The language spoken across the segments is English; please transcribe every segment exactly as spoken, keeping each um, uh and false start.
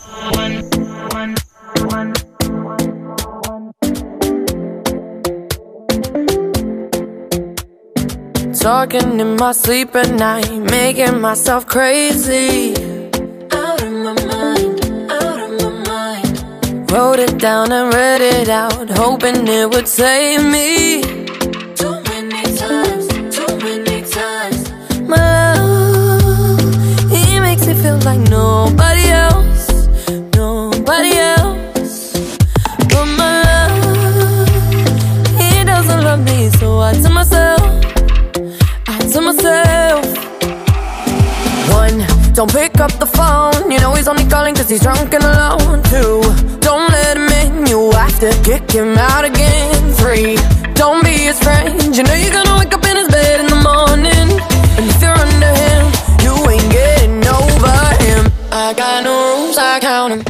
Talking in my sleep at night, making myself crazy. Out of my mind, out of my mind. Wrote it down and read it out, hoping it would save me. Too many times, too many times. My love, he makes me feel like nobody else, nobody else. But my love, he doesn't love me, so I tell myself, to myself. One, don't pick up the phone, you know he's only calling cause he's drunk and alone. Two, don't let him in, you have to kick him out again. Three, don't be his friend, you know you're gonna wake up in his bed in the morning. And if you're under him, you ain't getting over him. I got no rules, I count them.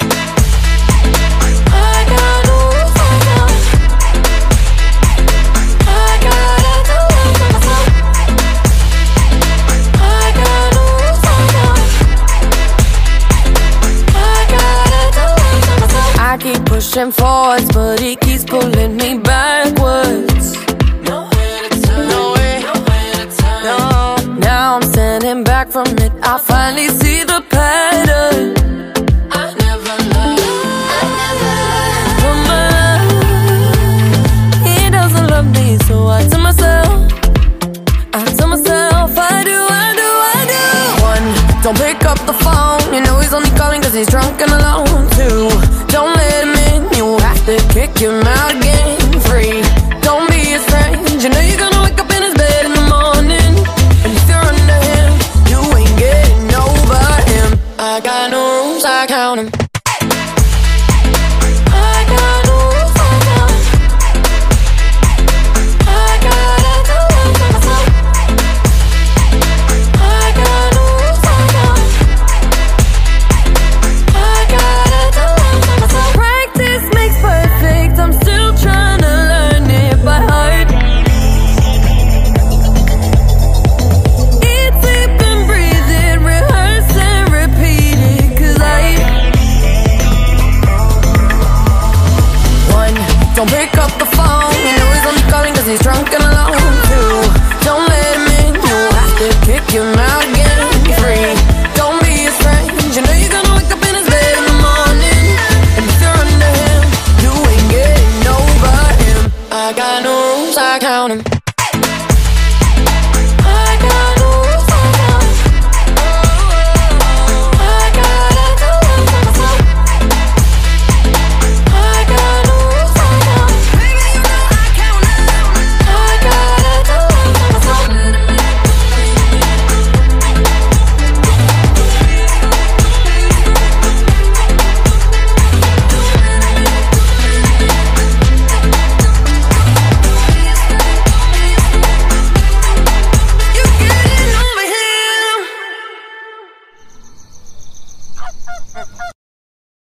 Pushing forwards, but he keeps pulling me backwards. Nowhere to turn, nowhere, nowhere to turn. No, now I'm standing back from it. I finally see the pattern. I never loved, I never loved. But my love, he doesn't love me, so I tell myself, I tell myself, I do, I do, I do. One, don't pick up the phone, you know he's only calling cause he's drunk and alone. Two, don't let him in, you have to kick him out again. Three, don't be his friend, you know you're gonna wake up in his bed in the morning. And if you're under him, you ain't getting over him. I got no rules, I count them. Don't pick up the phone, you know he's only calling cause he's drunk and alone. Two, don't let him in, you have to kick him out again. Three, don't be his friend, you know you're gonna wake up in his bed in the morning. And if you're under him, you ain't getting over him. I got no rules, I count them.